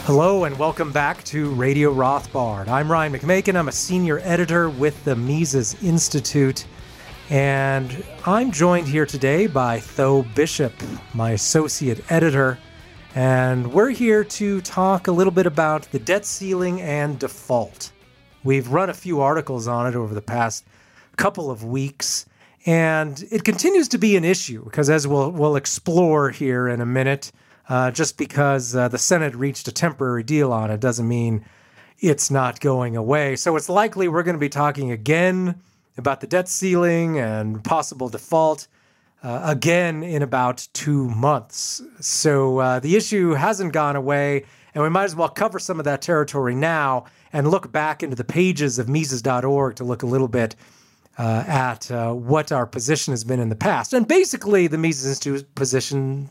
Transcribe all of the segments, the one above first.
Hello and welcome back to Radio Rothbard. I'm Ryan McMakin. I'm a senior editor with the Mises Institute, and I'm joined here today by Tho Bishop, my associate editor, and we're here to talk a little bit about the debt ceiling and default. We've run a few articles on it over the past couple of weeks, and it continues to be an issue because, as we'll explore here in a minute, just because the Senate reached a temporary deal on it doesn't mean it's not going away. So it's likely we're going to be talking again about the debt ceiling and possible default again in about 2 months. So the issue hasn't gone away, and we might as well cover some of that territory now and look back into the pages of Mises.org to look a little bit at what our position has been in the past. And basically, the Mises Institute position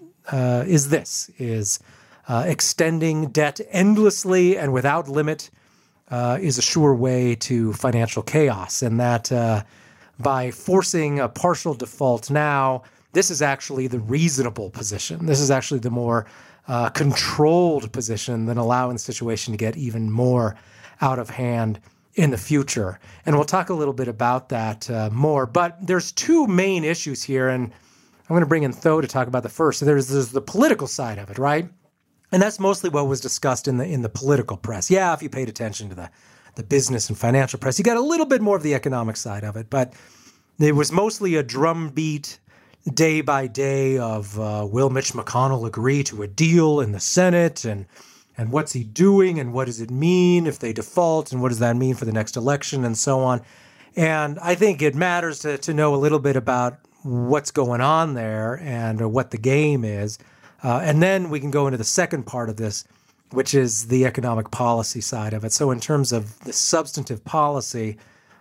is extending debt endlessly and without limit is a sure way to financial chaos, and that by forcing a partial default now, this is actually the reasonable position. This is actually the more controlled position than allowing the situation to get even more out of hand in the future. And we'll talk a little bit about that more. But there's two main issues here, and I'm going to bring in Tho to talk about the first. So there's the political side of it, right? And that's mostly what was discussed in the political press. Yeah, if you paid attention to the business and financial press, you got a little bit more of the economic side of it. But it was mostly a drumbeat day by day of will Mitch McConnell agree to a deal in the Senate, and what's he doing, and what does it mean if they default, and what does that mean for the next election, and so on. And I think it matters to know a little bit about what's going on there and what the game is. And then we can go into the second part of this, which is the economic policy side of it. So in terms of the substantive policy,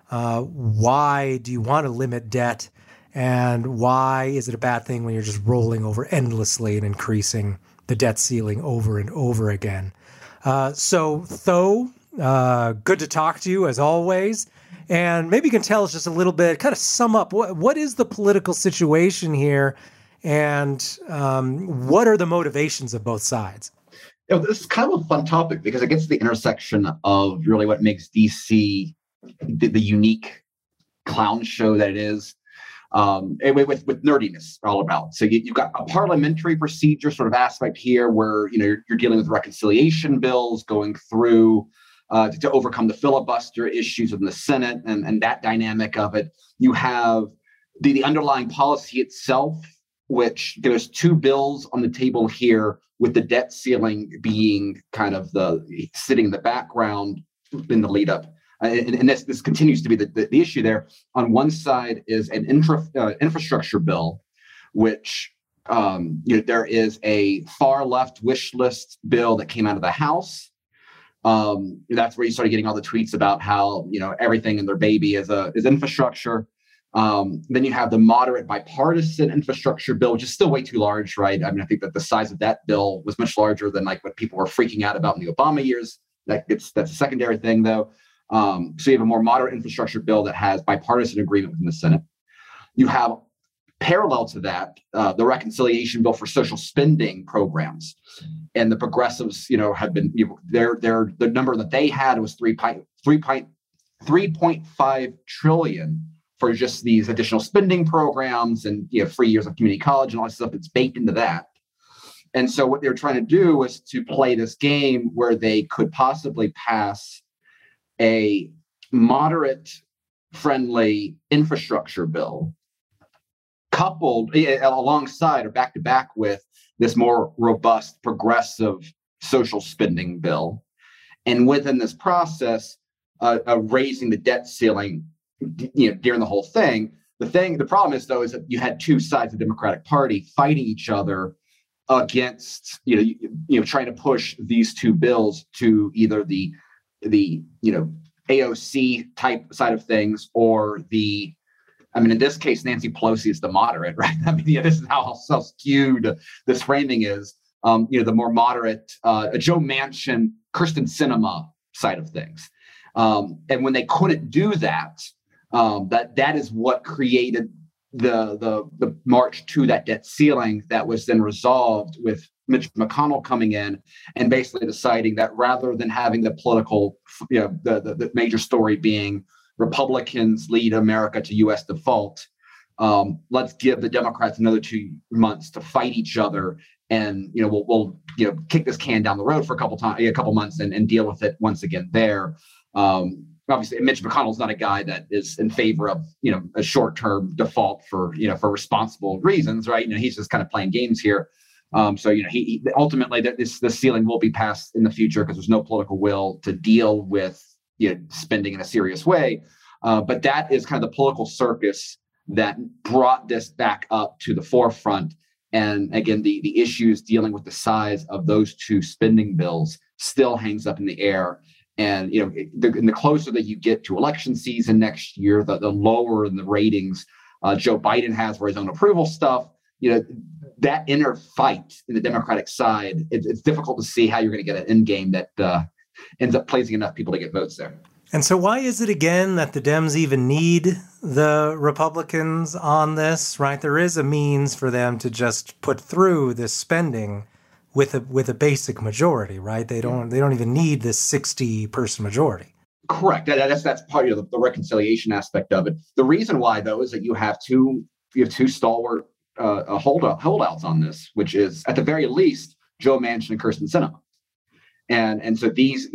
why do you want to limit debt? And why is it a bad thing when you're just rolling over endlessly and increasing the debt ceiling over and over again? So Tho, good to talk to you as always. And maybe you can tell us just a little bit, kind of sum up, what is the political situation here, and what are the motivations of both sides? This is kind of a fun topic because it gets to the intersection of really what makes DC the unique clown show that it is, with nerdiness all about. So you've got a parliamentary procedure sort of aspect here where you're dealing with reconciliation bills going through to overcome the filibuster issues in the Senate and that dynamic of it. You have the underlying policy itself, which there's two bills on the table here, with the debt ceiling being kind of sitting in the background in the lead up. And this continues to be the issue there. On one side is an infrastructure bill, which there is a far left wish list bill that came out of the House. That's where you started getting all the tweets about how everything in their baby is infrastructure. Then you have the moderate bipartisan infrastructure bill, which is still way too large, right? I mean, I think that the size of that bill was much larger than like what people were freaking out about in the Obama years. That's a secondary thing, though. So you have a more moderate infrastructure bill that has bipartisan agreement within the Senate. You have, parallel to that, the reconciliation bill for social spending programs, and the progressives, have been the number that they had was 3.5 trillion for just these additional spending programs and free years of community college and all that stuff that's baked into that. And so what they're trying to do was to play this game where they could possibly pass a moderate friendly infrastructure bill coupled alongside or back to back with this more robust progressive social spending bill. And within this process, raising the debt ceiling, during the whole thing. The problem is, though, is that you had two sides of the Democratic Party fighting each other against, trying to push these two bills to either the AOC type side of things or in this case, Nancy Pelosi is the moderate, right? This is how skewed this framing is. The more moderate Joe Manchin, Kirsten Sinema side of things. And when they couldn't do that, that is what created the march to that debt ceiling that was then resolved with Mitch McConnell coming in and basically deciding that rather than having the political, the major story being Republicans lead America to U.S. default, let's give the Democrats another 2 months to fight each other, and we'll kick this can down the road for a couple months and deal with it once again there. Obviously, Mitch McConnell's not a guy that is in favor of a short-term default for responsible reasons, right? He's just kind of playing games here. So he ultimately the ceiling will be passed in the future because there's no political will to deal with spending in a serious way. But that is kind of the political circus that brought this back up to the forefront. And again, the issues dealing with the size of those two spending bills still hangs up in the air. And the closer that you get to election season next year, the lower in the ratings Joe Biden has for his own approval stuff. That inner fight in the Democratic side, it's difficult to see how you're going to get an end game that ends up pleasing enough people to get votes there. And so why is it, again, that the Dems even need the Republicans on this, right? There is a means for them to just put through this spending with a basic majority, right? They don't even need this 60-person majority. Correct. That's part of the reconciliation aspect of it. The reason why, though, is that you have two stalwart holdouts on this, which is at the very least Joe Manchin and Kyrsten Sinema. And so these,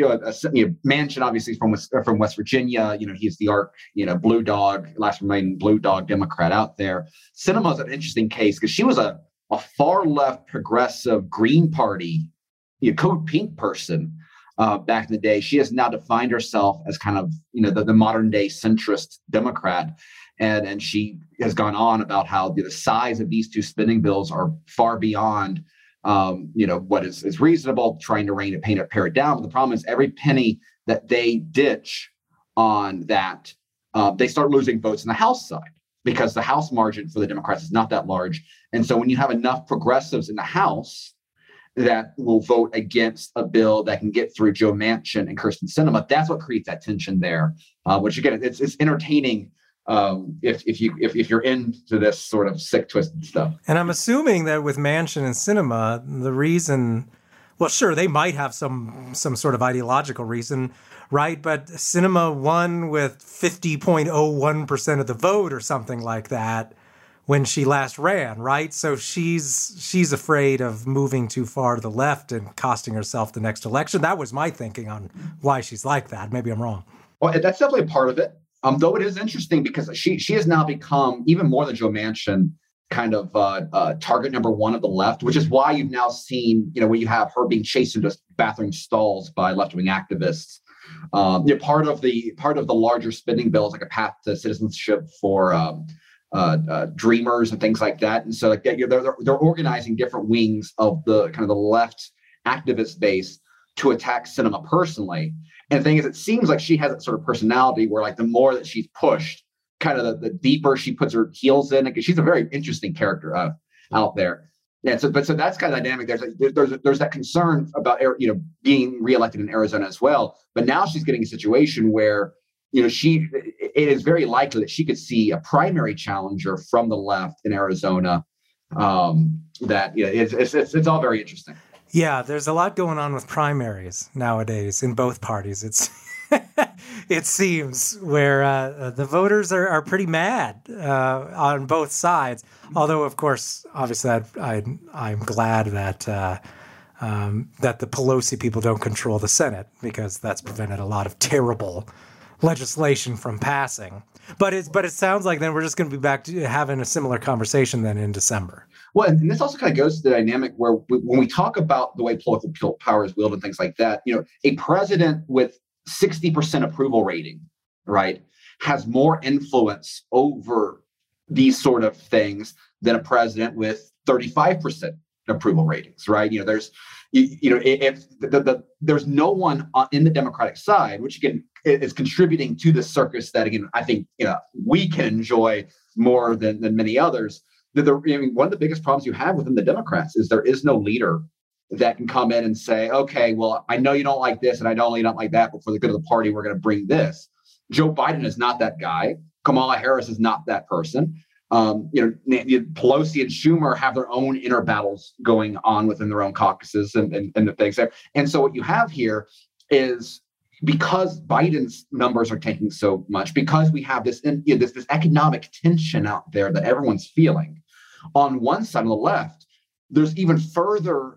Manchin obviously from West Virginia, he's the blue dog, last remaining blue dog Democrat out there. Sinema's an interesting case because she was a far left progressive Green Party, code pink person back in the day. She has now defined herself as kind of, the modern day centrist Democrat. And she has gone on about how the size of these two spending bills are far beyond what is reasonable, trying to pare it down. But the problem is every penny that they ditch on that, they start losing votes in the House side because the House margin for the Democrats is not that large. And so when you have enough progressives in the House that will vote against a bill that can get through Joe Manchin and Kyrsten Sinema, that's what creates that tension there, which again, it's entertaining if you're into this sort of sick, twisted stuff. And I'm assuming that with Manchin and Sinema, the reason, well, sure, they might have some sort of ideological reason, right? But Sinema won with 50.01% of the vote or something like that when she last ran, right? So she's afraid of moving too far to the left and costing herself the next election. That was my thinking on why she's like that. Maybe I'm wrong. Well, that's definitely a part of it. Though it is interesting because she has now become, even more than Joe Manchin, kind of target number one of the left, which is why you've now seen, when you have her being chased into bathroom stalls by left-wing activists. Part of the larger spending bill is like a path to citizenship for dreamers and things like that. And so they're organizing different wings of the kind of the left activist base to attack Sinema personally. And the thing is, it seems like she has that sort of personality where, like, the more that she's pushed, kind of the deeper she puts her heels in. Because she's a very interesting character out there. Yeah. So that's kind of dynamic. There's that concern about being reelected in Arizona as well. But now she's getting a situation where it is very likely that she could see a primary challenger from the left in Arizona. It's all very interesting. Yeah, there's a lot going on with primaries nowadays in both parties. It seems where the voters are pretty mad on both sides. Although, of course, obviously, I'm glad that that the Pelosi people don't control the Senate, because that's prevented a lot of terrible legislation from passing. But it sounds like then we're just going to be back to having a similar conversation then in December. Well, and this also kind of goes to the dynamic where when we talk about the way political power is wielded and things like that, a president with 60% approval rating, right, has more influence over these sort of things than a president with 35% approval ratings, right? There's there's no one in the Democratic side, which again is contributing to the circus that, again, I think we can enjoy more than many others. One of the biggest problems you have within the Democrats is there is no leader that can come in and say, okay, well, I know you don't like this and I know you don't like that, but for the good of the party, we're going to bring this. Joe Biden is not that guy. Kamala Harris is not that person. Pelosi and Schumer have their own inner battles going on within their own caucuses and the things there. And so what you have here is, because Biden's numbers are tanking so much, because we have this economic tension out there that everyone's feeling, on one side, on the left, there's even further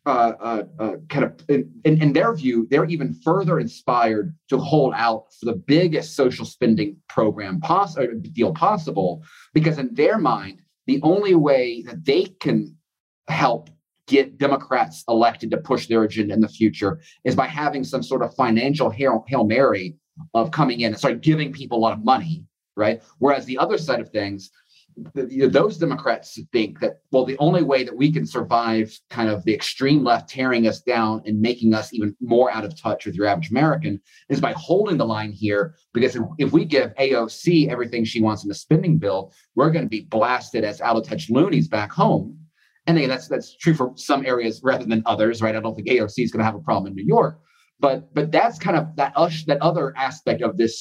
in their view, they're even further inspired to hold out for the biggest social spending program deal possible, because in their mind, the only way that they can help get Democrats elected to push their agenda in the future is by having some sort of financial Hail Mary of coming in and start giving people a lot of money, right? Whereas the other side of things, those Democrats think that, well, the only way that we can survive kind of the extreme left tearing us down and making us even more out of touch with your average American is by holding the line here, because if we give AOC everything she wants in the spending bill, we're going to be blasted as out of touch loonies back home. And again, that's true for some areas rather than others, right? I don't think AOC is going to have a problem in New York, but that's kind of that other aspect of this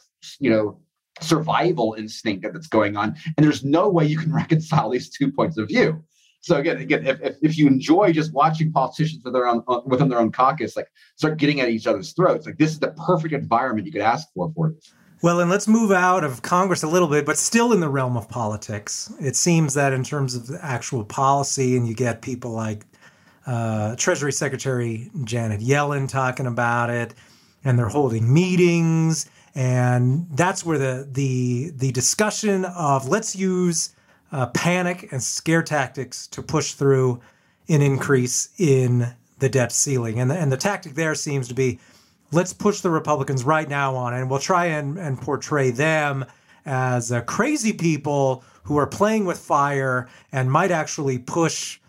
survival instinct that's going on, and there's no way you can reconcile these two points of view. So again, if you enjoy just watching politicians within their own caucus, like, start getting at each other's throats, like, this is the perfect environment you could ask for this. Well, and let's move out of Congress a little bit, but still in the realm of politics. It seems that in terms of the actual policy, and you get people like Treasury Secretary Janet Yellen talking about it, and they're holding meetings. And that's where the discussion of let's use panic and scare tactics to push through an increase in the debt ceiling. And the tactic there seems to be, let's push the Republicans right now on it, and we'll try and portray them as crazy people who are playing with fire and might actually push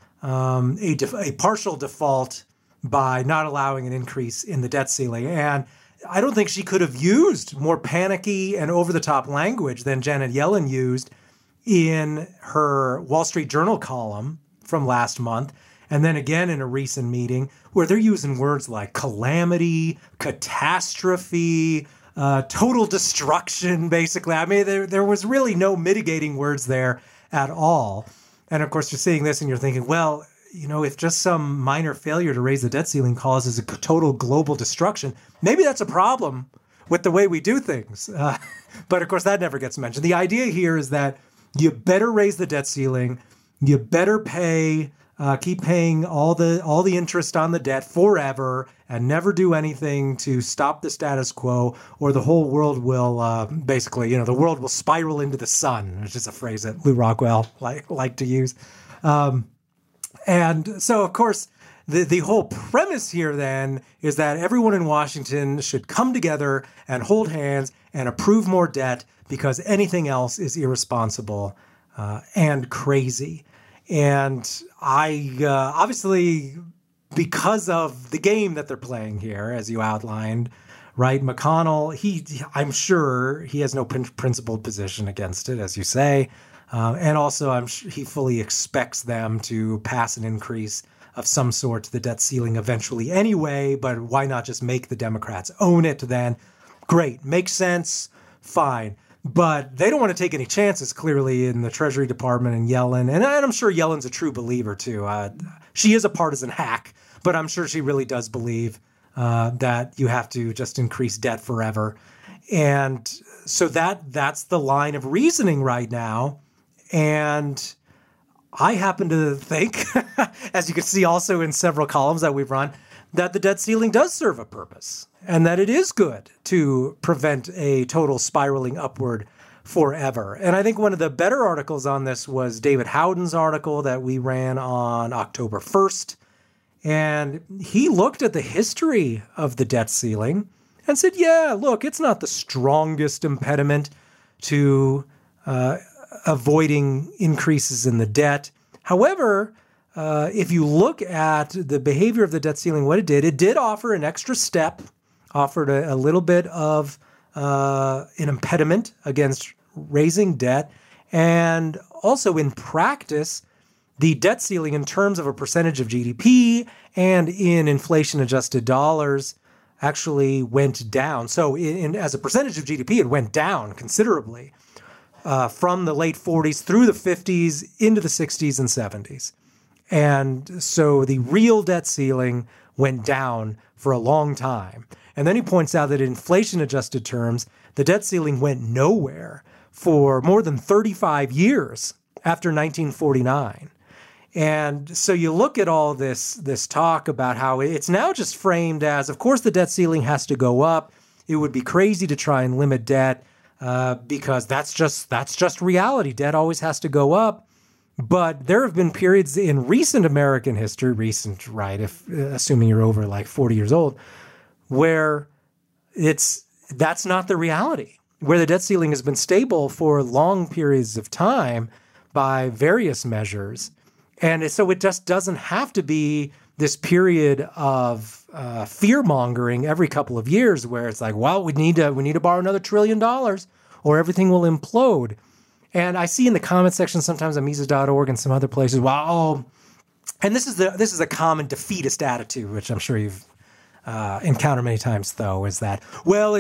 a partial default by not allowing an increase in the debt ceiling. And I don't think she could have used more panicky and over-the-top language than Janet Yellen used in her Wall Street Journal column from last month, and then again in a recent meeting where they're using words like calamity, catastrophe, total destruction, basically. I mean, there was really no mitigating words there at all. And of course, you're seeing this and you're thinking, well, if just some minor failure to raise the debt ceiling causes a total global destruction, maybe that's a problem with the way we do things. But of course, that never gets mentioned. The idea here is that you better raise the debt ceiling. You better keep paying all the interest on the debt forever and never do anything to stop the status quo, or the whole world will basically, the world will spiral into the sun, which is a phrase that Lou Rockwell liked to use. And so, of course, the whole premise here then is that everyone in Washington should come together and hold hands and approve more debt, because anything else is irresponsible and crazy. And I obviously, because of the game that they're playing here, as you outlined, right, McConnell, I'm sure he has no principled position against it, as you say. And also, I'm sure he fully expects them to pass an increase of some sort to the debt ceiling eventually anyway, but why not just make the Democrats own it then? Great, makes sense, fine. But they don't want to take any chances, clearly, in the Treasury Department and Yellen. And I'm sure Yellen's a true believer, too. She is a partisan hack, but I'm sure she really does believe that you have to just increase debt forever. And so that's the line of reasoning right now. And I happen to think, as you can see also in several columns that we've run, that the debt ceiling does serve a purpose, and that it is good to prevent a total spiraling upward forever. And I think one of the better articles on this was David Howden's article that we ran on October 1st. And he looked at the history of the debt ceiling and said, yeah, look, it's not the strongest impediment to avoiding increases in the debt. However, if you look at the behavior of the debt ceiling, what it did offer an extra step, offered a little bit of an impediment against raising debt. And also in practice, the debt ceiling in terms of a percentage of GDP and in inflation-adjusted dollars actually went down. So as a percentage of GDP, it went down considerably. from the late 40s through the 50s into the 60s and 70s. And so the real debt ceiling went down for a long time. And then he points out that in inflation-adjusted terms, the debt ceiling went nowhere for more than 35 years after 1949. And so you look at all this talk about how it's now just framed as, of course, the debt ceiling has to go up. It would be crazy to try and limit debt because that's just reality. Debt always has to go up. But there have been periods in recent American history, right, if assuming you're over like 40 years old, where that's not the reality, where the debt ceiling has been stable for long periods of time by various measures. And so it just doesn't have to be this period of fear-mongering every couple of years where it's like, well, we need to borrow another $1 trillion or everything will implode. And I see in the comment section sometimes on Mises.org and some other places, and this is a common defeatist attitude, which I'm sure you've encountered many times, though, is that, well,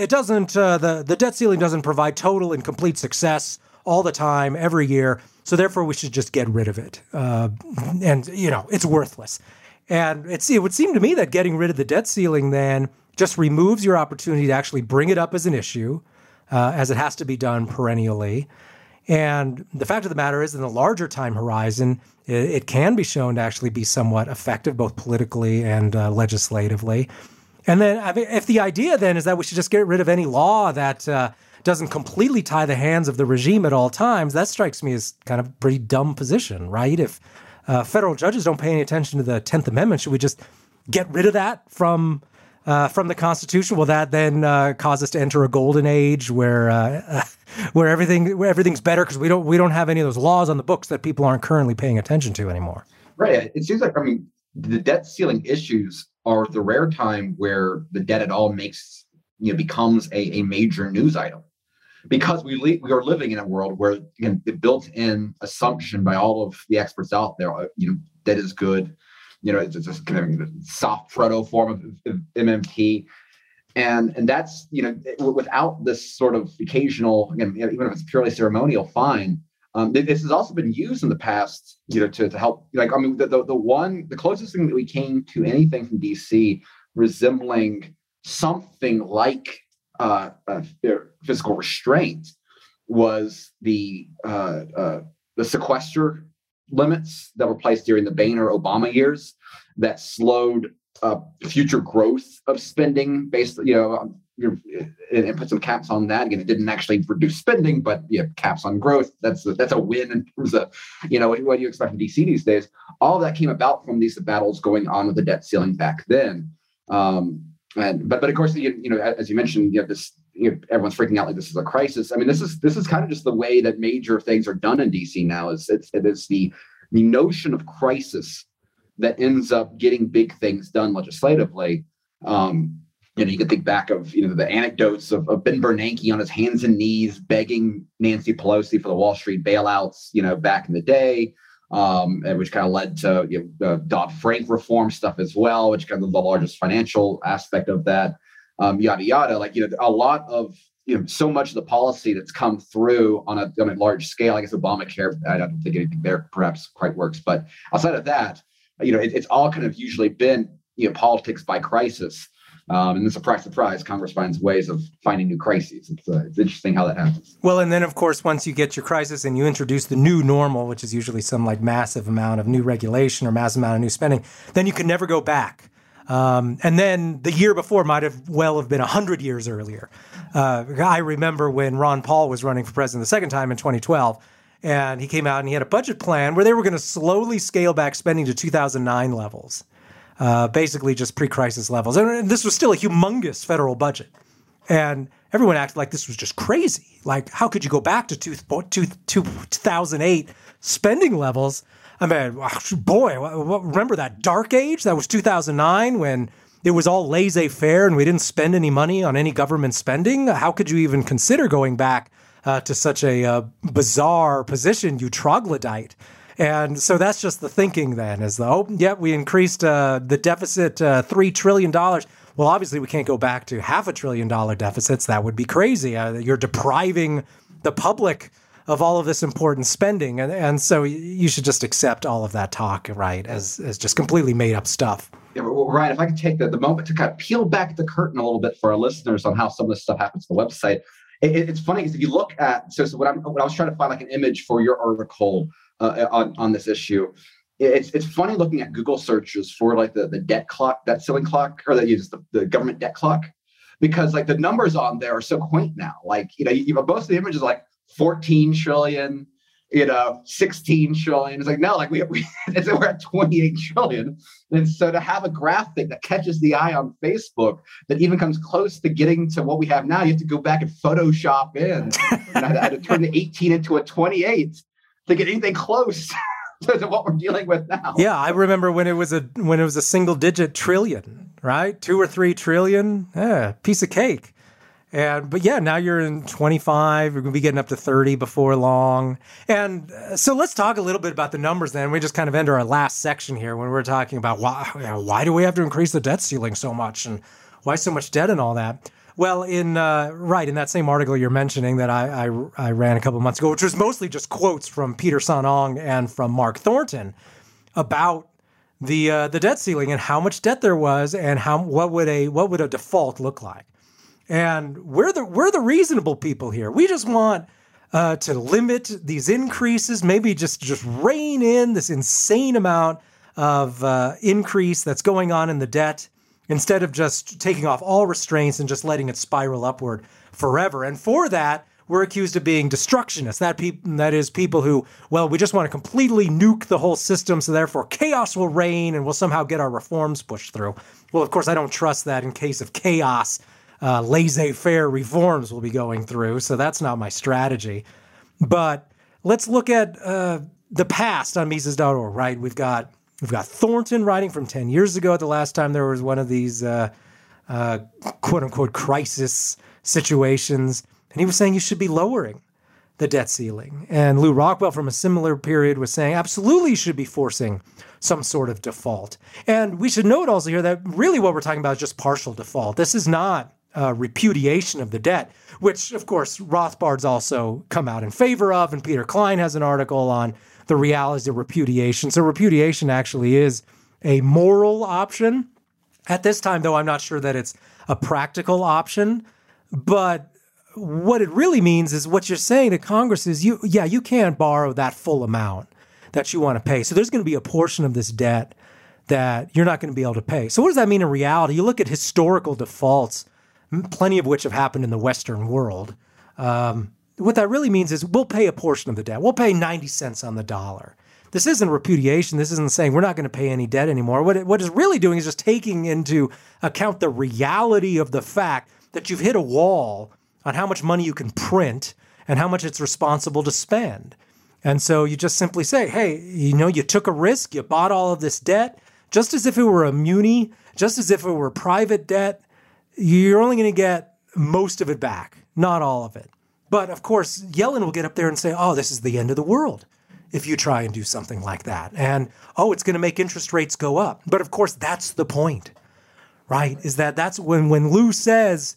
the debt ceiling doesn't provide total and complete success all the time, every year, so therefore we should just get rid of it. And, it's worthless. And it would seem to me that getting rid of the debt ceiling then just removes your opportunity to actually bring it up as an issue, as it has to be done perennially. And the fact of the matter is, in the larger time horizon, it can be shown to actually be somewhat effective, both politically and legislatively. And then, if the idea then is that we should just get rid of any law that doesn't completely tie the hands of the regime at all times, that strikes me as kind of a pretty dumb position, right? If federal judges don't pay any attention to the 10th Amendment, should we just get rid of that from the Constitution? Will that then cause us to enter a golden age where everything's better because we don't have any of those laws on the books that people aren't currently paying attention to anymore? Right. It seems like, the debt ceiling issues are the rare time where the debt at all becomes a major news item, because we are living in a world where, the built-in assumption by all of the experts out there, debt is good. It's just kind of a soft proto form of MMT. And that's, without this sort of occasional, again, even if it's purely ceremonial fine, this has also been used in the past, to help, the closest thing that we came to anything from DC resembling something like fiscal restraint was the sequester limits that were placed during the Boehner Obama years that slowed future growth of spending based, and put some caps on that. Again, it didn't actually reduce spending, but caps on growth. That's a win in terms of, what do you expect from DC these days? All of that came about from these battles going on with the debt ceiling back then. But of course, as you mentioned, this, everyone's freaking out like this is a crisis. This is kind of just the way that major things are done in DC now. It is the notion of crisis that ends up getting big things done legislatively. You can think back of the anecdotes of Ben Bernanke on his hands and knees begging Nancy Pelosi for the Wall Street bailouts, back in the day, and which kind of led to Dodd-Frank reform stuff as well, which kind of the largest financial aspect of that, yada yada. A lot of so much of the policy that's come through on a large scale. I guess Obamacare, I don't think anything there perhaps quite works, but outside of that, it's all kind of usually been politics by crisis. And then surprise, Congress finds ways of finding new crises. It's interesting how that happens. Well, and then, of course, once you get your crisis and you introduce the new normal, which is usually some massive amount of new regulation or massive amount of new spending, then you can never go back. And then the year before might have been 100 years earlier. I remember when Ron Paul was running for president the second time in 2012, and he came out and he had a budget plan where they were going to slowly scale back spending to 2009 levels. Basically just pre-crisis levels. And this was still a humongous federal budget. And everyone acted like this was just crazy. Like, how could you go back to 2008 spending levels? Remember that dark age? That was 2009 when it was all laissez-faire and we didn't spend any money on any government spending. How could you even consider going back to such a bizarre position, you troglodyte? And so that's just the thinking then, is though, we increased the deficit $3 trillion. Well, obviously we can't go back to $500 billion deficits. That would be crazy. You're depriving the public of all of this important spending. And so you should just accept all of that talk, right, as just completely made up stuff. Yeah, Ryan, if I could take the moment to kind of peel back the curtain a little bit for our listeners on how some of this stuff happens to the website. It's funny because if you look at, so when I was trying to find like an image for your article on this issue, it's funny looking at Google searches for like the debt clock, debt ceiling clock, or the government debt clock, because like the numbers on there are so quaint now. Like, most of the images are like 14 trillion, 16 trillion. It's like, no, like we're at 28 trillion. And so to have a graphic that catches the eye on Facebook that even comes close to getting to what we have now, you have to go back and Photoshop in. And I had to turn the 18 into a 28 to get anything close to what we're dealing with now. Yeah, I remember when it was a single digit trillion, right? 2 or 3 trillion, piece of cake. But now you're in 25. We're going to be getting up to 30 before long. And so let's talk a little bit about the numbers then. We just kind of enter our last section here when we're talking about why do we have to increase the debt ceiling so much and why so much debt and all that. Well, in that same article you're mentioning that I ran a couple of months ago, which was mostly just quotes from Peter Son-Ong and from Mark Thornton about the debt ceiling and how much debt there was and what would a default look like. And we're the reasonable people here. We just want to limit these increases, maybe just rein in this insane amount of increase that's going on in the debt, instead of just taking off all restraints and just letting it spiral upward forever. And for that, we're accused of being destructionists. That is people who, we just want to completely nuke the whole system, so therefore chaos will reign and we'll somehow get our reforms pushed through. Well, of course, I don't trust that. In case of chaos, laissez-faire reforms will be going through, so that's not my strategy. But let's look at the past on Mises.org, right? We've got Thornton writing from 10 years ago, at the last time there was one of these quote-unquote crisis situations, and he was saying you should be lowering the debt ceiling. And Lou Rockwell from a similar period was saying absolutely you should be forcing some sort of default. And we should note also here that really what we're talking about is just partial default. This is not repudiation of the debt, which, of course, Rothbard's also come out in favor of, and Peter Klein has an article on the realities of repudiation. So repudiation actually is a moral option. At this time, though, I'm not sure that it's a practical option, but what it really means is what you're saying to Congress is you can't borrow that full amount that you want to pay. So there's going to be a portion of this debt that you're not going to be able to pay. So what does that mean in reality? You look at historical defaults, plenty of which have happened in the Western world. What that really means is we'll pay a portion of the debt. We'll pay 90 cents on the dollar. This isn't repudiation. This isn't saying we're not going to pay any debt anymore. What it's really doing is just taking into account the reality of the fact that you've hit a wall on how much money you can print and how much it's responsible to spend. And so you just simply say, hey, you took a risk, you bought all of this debt, just as if it were a muni, just as if it were private debt, you're only going to get most of it back, not all of it. But of course, Yellen will get up there and say, oh, this is the end of the world if you try and do something like that. And, it's going to make interest rates go up. But of course, that's the point, right? Is that's when Lou says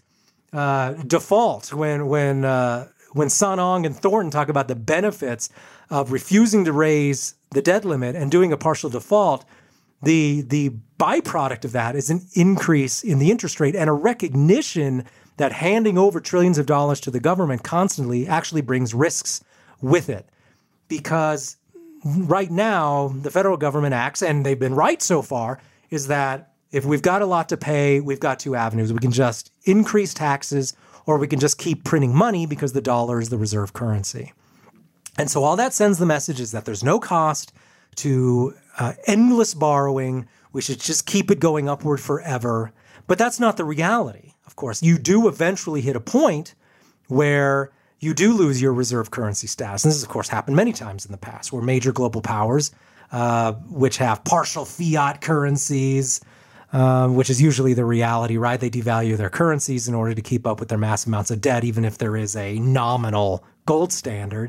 default, when Son-Ong and Thornton talk about the benefits of refusing to raise the debt limit and doing a partial default, the byproduct of that is an increase in the interest rate and a recognition that handing over trillions of dollars to the government constantly actually brings risks with it. Because right now, the federal government acts, and they've been right so far, is that if we've got a lot to pay, we've got two avenues. We can just increase taxes, or we can just keep printing money because the dollar is the reserve currency. And so all that sends the message is that there's no cost to endless borrowing. We should just keep it going upward forever. But that's not the reality. Of course, you do eventually hit a point where you do lose your reserve currency status. And this has, of course, happened many times in the past, where major global powers, which have partial fiat currencies, which is usually the reality, right? They devalue their currencies in order to keep up with their mass amounts of debt, even if there is a nominal gold standard.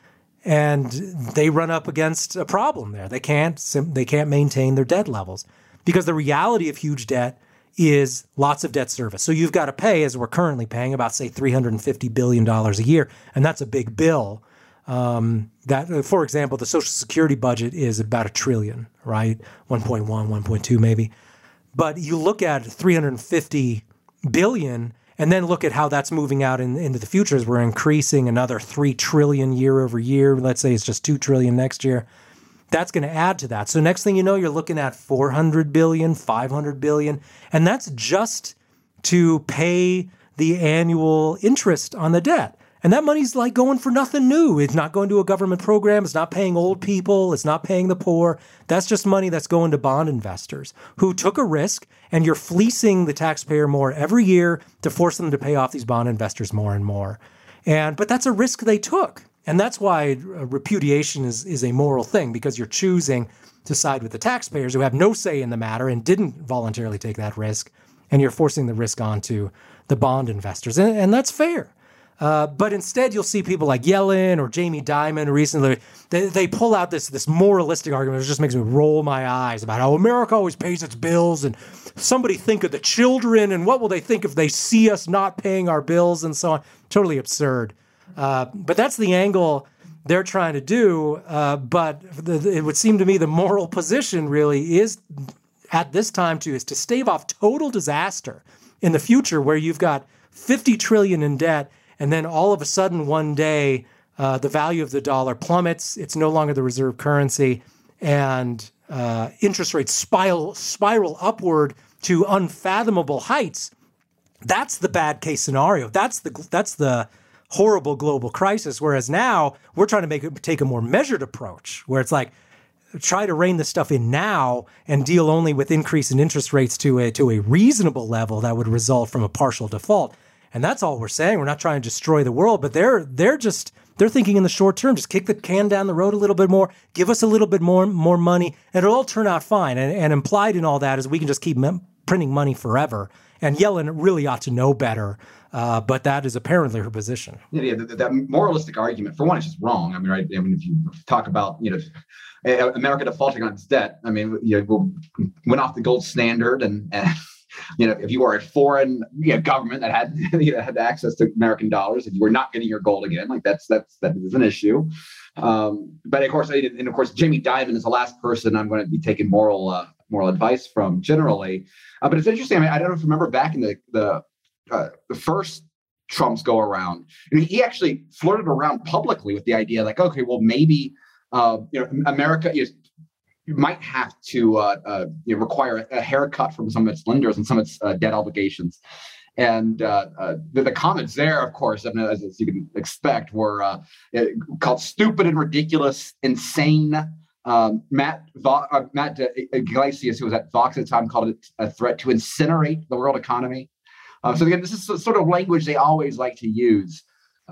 And they run up against a problem there. They can't maintain their debt levels because the reality of huge debt is lots of debt service. So you've got to pay, as we're currently paying, about, say, $350 billion a year. And that's a big bill That, for example, the Social Security budget is about $1 trillion, right? 1.1, 1.2 maybe. But you look at 350 billion and then look at how that's moving out into the future as we're increasing another 3 trillion year over year. Let's say it's just 2 trillion next year. That's going to add to that. So next thing you know, you're looking at 400 billion, 500 billion, and that's just to pay the annual interest on the debt. And that money's like going for nothing new. It's not going to a government program. It's not paying old people. It's not paying the poor. That's just money that's going to bond investors who took a risk, and you're fleecing the taxpayer more every year to force them to pay off these bond investors more and more. But that's a risk they took. And that's why repudiation is a moral thing, because you're choosing to side with the taxpayers who have no say in the matter and didn't voluntarily take that risk, and you're forcing the risk onto the bond investors. And that's fair. But instead, you'll see people like Yellen or Jamie Dimon recently, they pull out this moralistic argument that just makes me roll my eyes about how America always pays its bills, and somebody think of the children, and what will they think if they see us not paying our bills and so on. Totally absurd. But that's the angle they're trying to do. But it would seem to me the moral position really is at this time is to stave off total disaster in the future, where you've got 50 trillion in debt, and then all of a sudden one day the value of the dollar plummets. It's no longer the reserve currency, and interest rates spiral upward to unfathomable heights. That's the bad case scenario. That's the horrible global crisis. Whereas now we're trying to take a more measured approach, where it's like, try to rein this stuff in now and deal only with increase in interest rates to a reasonable level that would result from a partial default. And that's all we're saying. We're not trying to destroy the world, but they're thinking in the short term. Just kick the can down the road a little bit more, give us a little bit more money, and it'll all turn out fine. And implied in all that is we can just keep printing money forever. And Yellen really ought to know better, but that is apparently her position. Yeah, that moralistic argument, for one, is just wrong. I mean, right? I mean, if you talk about, America defaulting on its debt, I mean, we went off the gold standard, and if you were a foreign government that had had access to American dollars, if you were not getting your gold again, like that is an issue. But of course, Jamie Dimon is the last person I'm going to be taking moral advice from generally. But it's interesting. I mean, I don't know if you remember back in the first Trump's go around, he actually flirted around publicly with the idea, like, okay, well, maybe America you might have to require a haircut from some of its lenders and some of its debt obligations. And the comments there, of course, as you can expect, were called stupid and ridiculous, insane. Matt Yglesias, who was at Vox at the time, called it a threat to incinerate the world economy. So again, this is the sort of language they always like to use.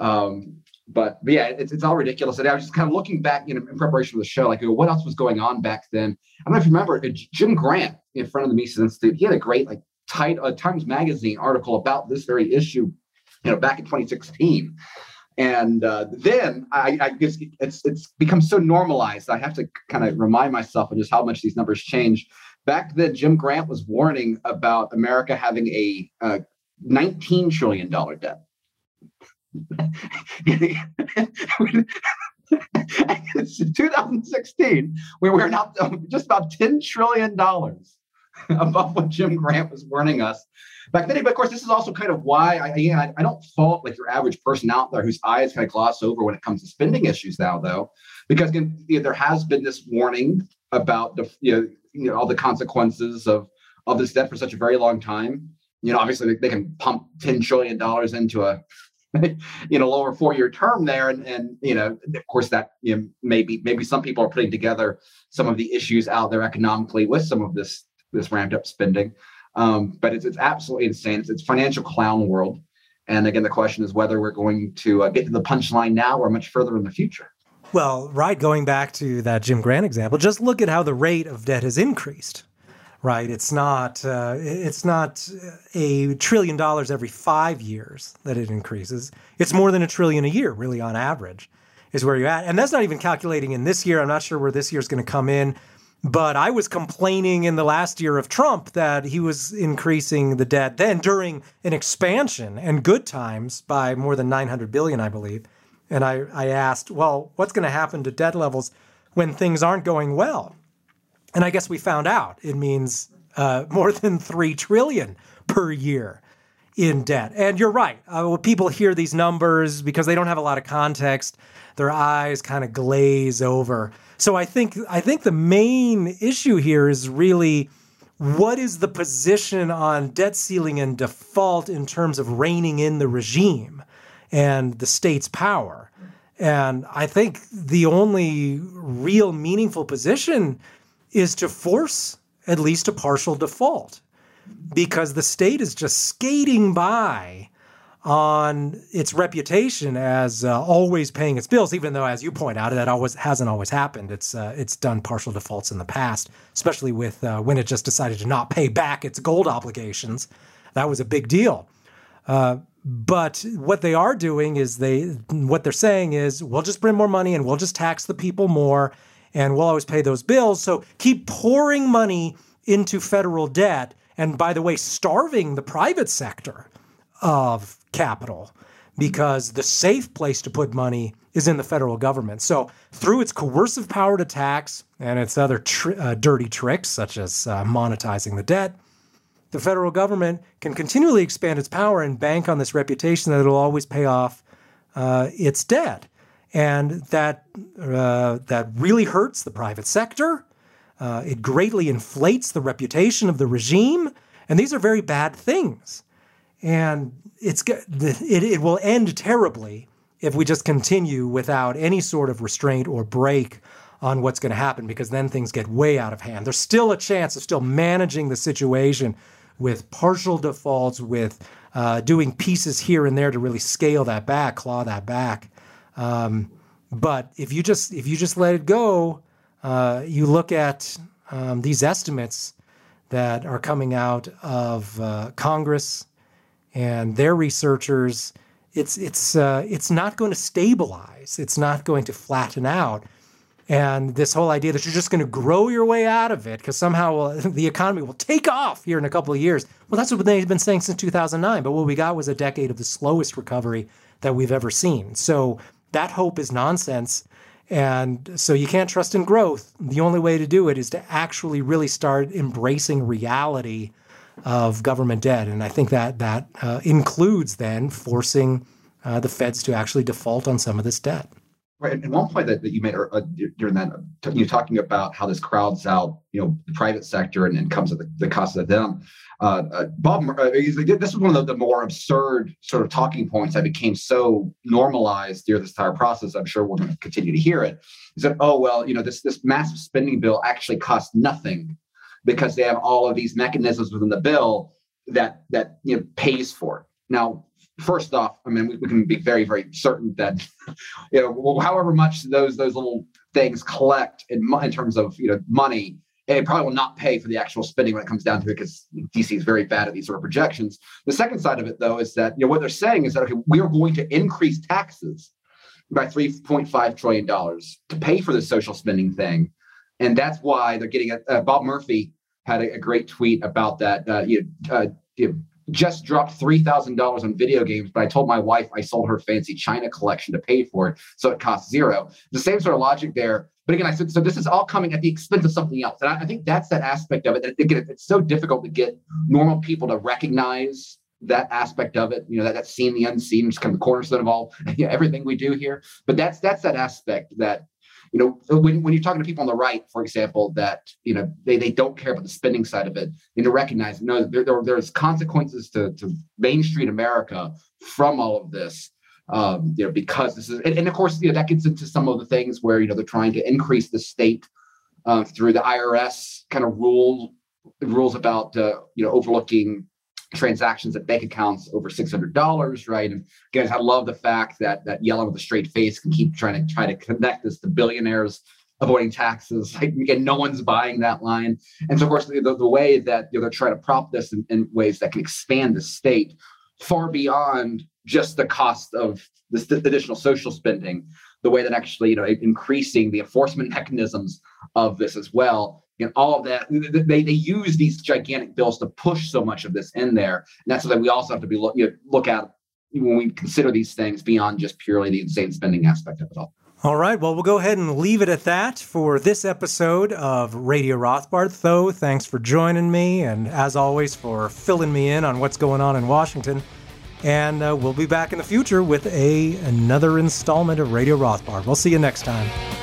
But yeah, it's all ridiculous. And I was just kind of looking back, in preparation for the show, like, what else was going on back then? I don't know if you remember, Jim Grant, in front of the Mises Institute, he had a great Times Magazine article about this very issue, back in 2016. And then I guess it's become so normalized. I have to kind of remind myself of just how much these numbers change. Back then, Jim Grant was warning about America having a $19 trillion debt. It's 2016. We were now just about $10 trillion above what Jim Grant was warning us back then. But of course, this is also kind of why I don't fault like your average person out there whose eyes kind of gloss over when it comes to spending issues now, though, because there has been this warning about all the consequences of this debt for such a very long time. Obviously they can pump $10 trillion into a lower 4-year term there. And of course that, maybe some people are putting together some of the issues out there economically with some of this ramped up spending. But it's absolutely insane. It's financial clown world. And again, the question is whether we're going to get to the punchline now or much further in the future. Well, right. Going back to that Jim Grant example, just look at how the rate of debt has increased. Right. It's not $1 trillion every 5 years that it increases. It's more than $1 trillion a year, really, on average, is where you're at. And that's not even calculating in this year. I'm not sure where this year is going to come in. But I was complaining in the last year of Trump that he was increasing the debt then during an expansion and good times by more than $900 billion, I believe. And I asked, well, what's going to happen to debt levels when things aren't going well? And I guess we found out it means more than $3 trillion per year in debt. And you're right. When people hear these numbers, because they don't have a lot of context, their eyes kind of glaze over. So I think the main issue here is really, what is the position on debt ceiling and default in terms of reining in the regime and the state's power? And I think the only real meaningful position is to force at least a partial default, because the state is just skating by on its reputation as always paying its bills, even though, as you point out, that hasn't always happened. It's done partial defaults in the past, especially with when it just decided to not pay back its gold obligations. That was a big deal. But what they are doing is what they're saying is, we'll just print more money and we'll just tax the people more and we'll always pay those bills. So keep pouring money into federal debt. And by the way, starving the private sector of capital, because the safe place to put money is in the federal government. So through its coercive power to tax and its other dirty tricks, such as monetizing the debt, the federal government can continually expand its power and bank on this reputation that it'll always pay off its debt. And that really hurts the private sector. It greatly inflates the reputation of the regime. And these are very bad things. And it will end terribly if we just continue without any sort of restraint or break on what's going to happen, because then things get way out of hand. There's still a chance of still managing the situation with partial defaults, with doing pieces here and there to really scale that back, claw that back. But if you just let it go, you look at these estimates that are coming out of Congress and their researchers, it's not going to stabilize. It's not going to flatten out. And this whole idea that you're just going to grow your way out of it because somehow the economy will take off here in a couple of years. Well, that's what they've been saying since 2009. But what we got was a decade of the slowest recovery that we've ever seen. So that hope is nonsense. And so you can't trust in growth. The only way to do it is to actually really start embracing reality of government debt. And I think that includes then forcing the feds to actually default on some of this debt. Right. And one point that you made during that, you're talking about how this crowds out, the private sector and comes at the cost of them. Bob, this was one of the more absurd sort of talking points that became so normalized during this entire process. I'm sure we're going to continue to hear it. Is that, this massive spending bill actually costs nothing because they have all of these mechanisms within the bill that pays for it. Now, first off, I mean, we can be very, very certain that, however much those little things collect in terms of, money, it probably will not pay for the actual spending when it comes down to it, because DC is very bad at these sort of projections. The second side of it, though, is that, what they're saying is that, okay, we are going to increase taxes by $3.5 trillion to pay for the social spending thing. And that's why they're getting Bob Murphy had a great tweet about that. Just dropped $3,000 on video games, but I told my wife I sold her fancy China collection to pay for it, so it costs $0. The same sort of logic there. But again, I said, so this is all coming at the expense of something else. And I think that's that aspect of it. That, again, it's so difficult to get normal people to recognize that aspect of it, that seen the unseen, just kind of the cornerstone of all everything we do here. But that's that aspect that, when you're talking to people on the right, for example, that, they don't care about the spending side of it, recognize, there's consequences to Main Street America from all of this, because this is, and of course, that gets into some of the things where, they're trying to increase the state through the IRS kind of rules about, overlooking transactions at bank accounts over $600, right? And guys, I love the fact that yellow with a straight face can keep trying to connect this to billionaires avoiding taxes. Like, again, no one's buying that line. And so, of course, the way that they're trying to prop this in ways that can expand the state far beyond just the cost of this additional social spending, the way that actually, increasing the enforcement mechanisms of this as well. And all of that, they use these gigantic bills to push so much of this in there. And that's something we also have to look at when we consider these things beyond just purely the insane spending aspect of it all. All right, well, we'll go ahead and leave it at that for this episode of Radio Rothbard. Tho, thanks for joining me, and as always, for filling me in on what's going on in Washington. And we'll be back in the future with another installment of Radio Rothbard. We'll see you next time.